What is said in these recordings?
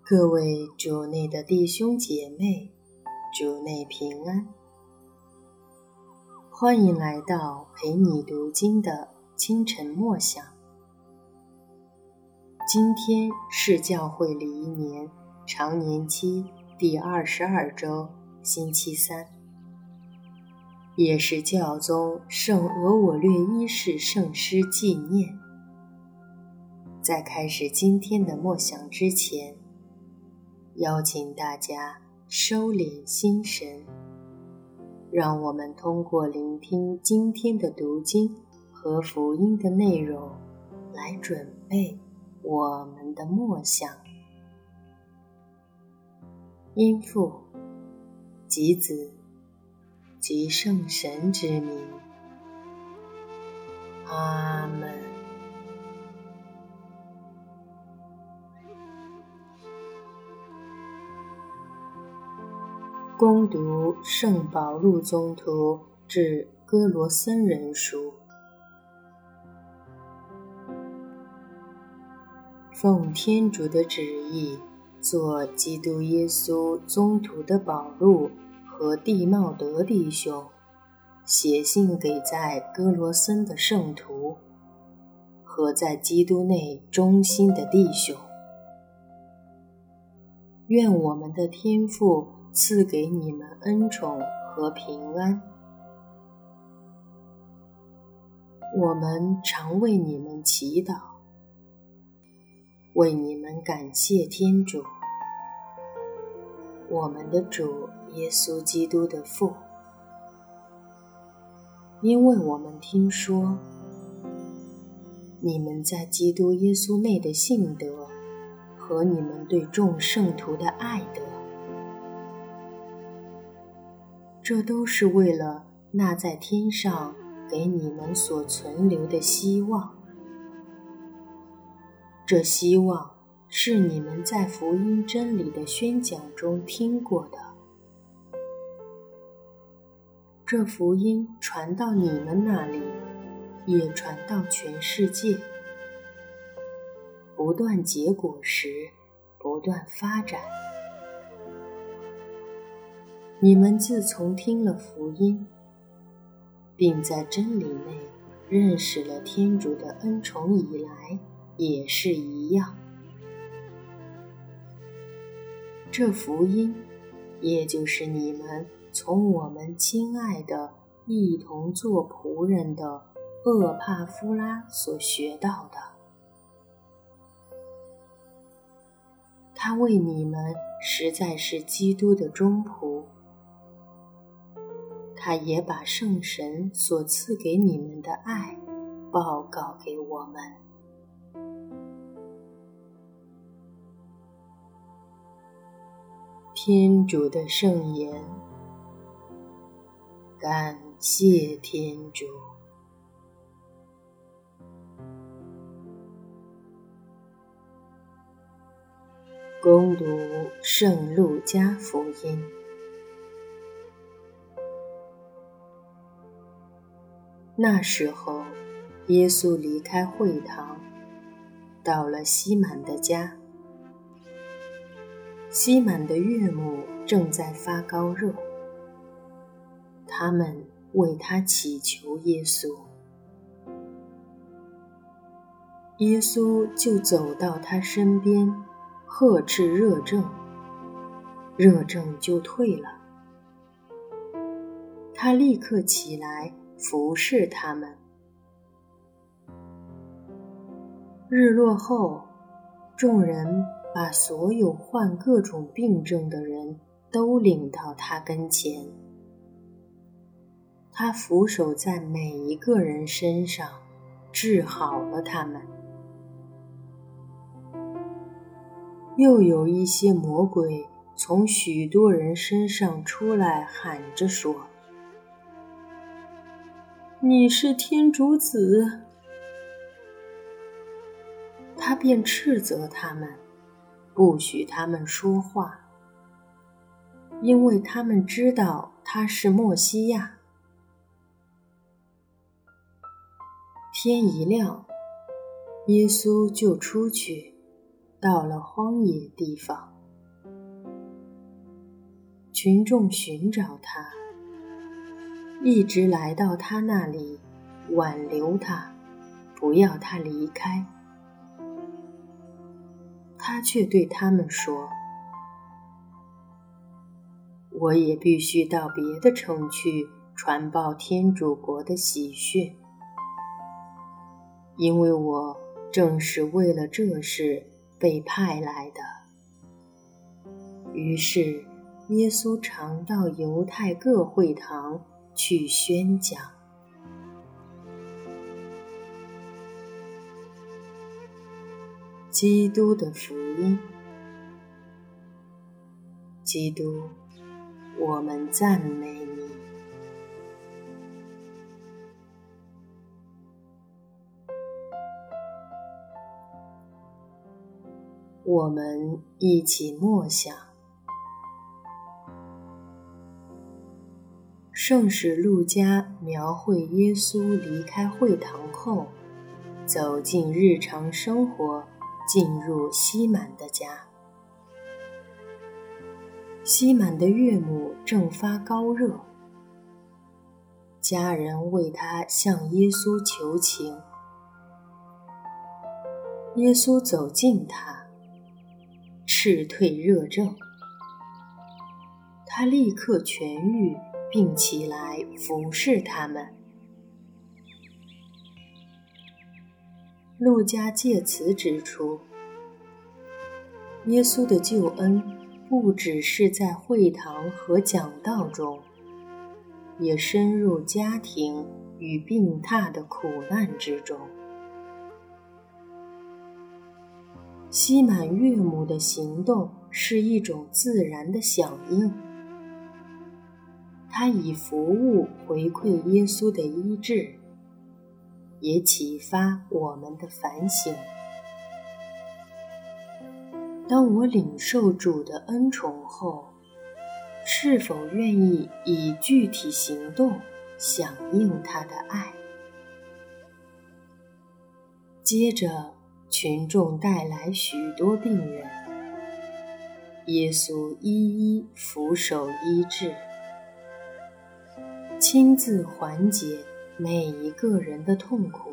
各位主内的弟兄姐妹，主内平安。欢迎来到陪你读经的清晨默想。今天是教会礼仪年常年期第22周，星期三，也是教宗圣额我略一世圣师纪念。在开始今天的默想之前，邀请大家收敛心神，让我们通过聆听今天的读经和福音的内容，来准备我们的默想。因父及子及圣神之名，阿们。恭读圣保禄宗徒致哥罗森人书。奉天主的旨意，做基督耶稣宗徒的保禄和弟茂德弟兄，写信给在哥罗森的圣徒和在基督内忠心的弟兄。愿我们的天父赐给你们恩宠和平安。我们常为你们祈祷，为你们感谢天主，我们的主耶稣基督的父，因为我们听说你们在基督耶稣内的信德和你们对众圣徒的爱德，这都是为了那在天上给你们所存留的希望。这希望是你们在福音真理的宣讲中听过的。这福音传到你们那里，也传到全世界，不断结果实，不断发展。你们自从听了福音，并在真理内认识了天主的恩宠以来，也是一样。这福音，也就是你们从我们亲爱的一同做仆人的厄帕夫拉所学到的。他为你们实在是基督的忠仆，他也把圣神所赐给你们的爱报告给我们。天主的圣言，感谢天主。恭读圣路加福音。那时候，耶稣离开会堂，到了西满的家。西满的岳母正在发高热，他们为他祈求耶稣。耶稣就走到他身边，呵斥热症，热症就退了。他立刻起来服侍他们。日落后，众人把所有患各种病症的人都领到他跟前。他俯首在每一个人身上，治好了他们。又有一些魔鬼从许多人身上出来，喊着说：“你是天主子。”他便斥责他们，不许他们说话，因为他们知道他是默西亚。天一亮，耶稣就出去，到了荒野地方。 群众寻找他，一直来到他那里，挽留他，不要他离开。他却对他们说：我也必须到别的城去传报天主国的喜讯，因为我正是为了这事被派来的。于是耶稣常到犹太各会堂去宣讲。基督的福音。基督，我们赞美你。我们一起默想。圣史路加描绘耶稣离开会堂后，走进日常生活，进入西满的家。西满的岳母正发高热，家人为他向耶稣求情。耶稣走近他，斥退热症，他立刻痊愈，并起来服侍他们。路加借此指出，耶稣的救恩不只是在会堂和讲道中，也深入家庭与病榻的苦难之中。西满岳母的行动是一种自然的响应，他以服务回馈耶稣的医治，也启发我们的反省。当我领受主的恩宠后，是否愿意以具体行动响应他的爱？接着，群众带来许多病人，耶稣一一俯首医治，亲自缓解每一个人的痛苦。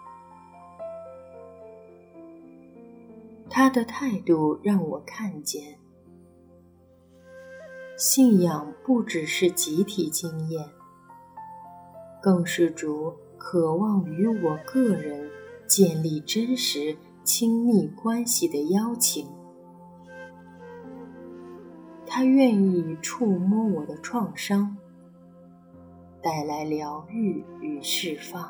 他的态度让我看见，信仰不只是集体经验，更是主渴望与我个人建立真实亲密关系的邀请。他愿意触摸我的创伤，带来疗愈与释放。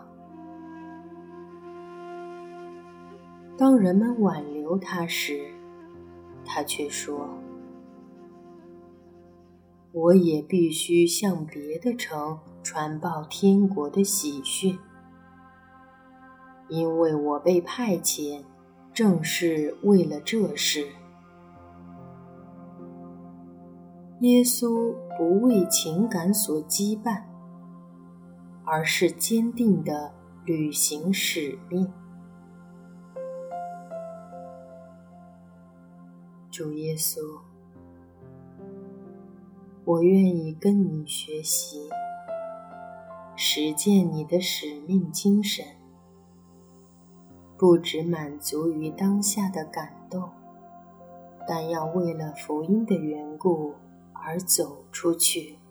当人们挽留他时，他却说：我也必须向别的城传报天国的喜讯，因为我被派遣正是为了这事。耶稣不为情感所羁绊，而是坚定地履行使命。主耶稣，我愿意跟你学习，实践你的使命精神，不只满足于当下的感动，但要为了福音的缘故而走出去。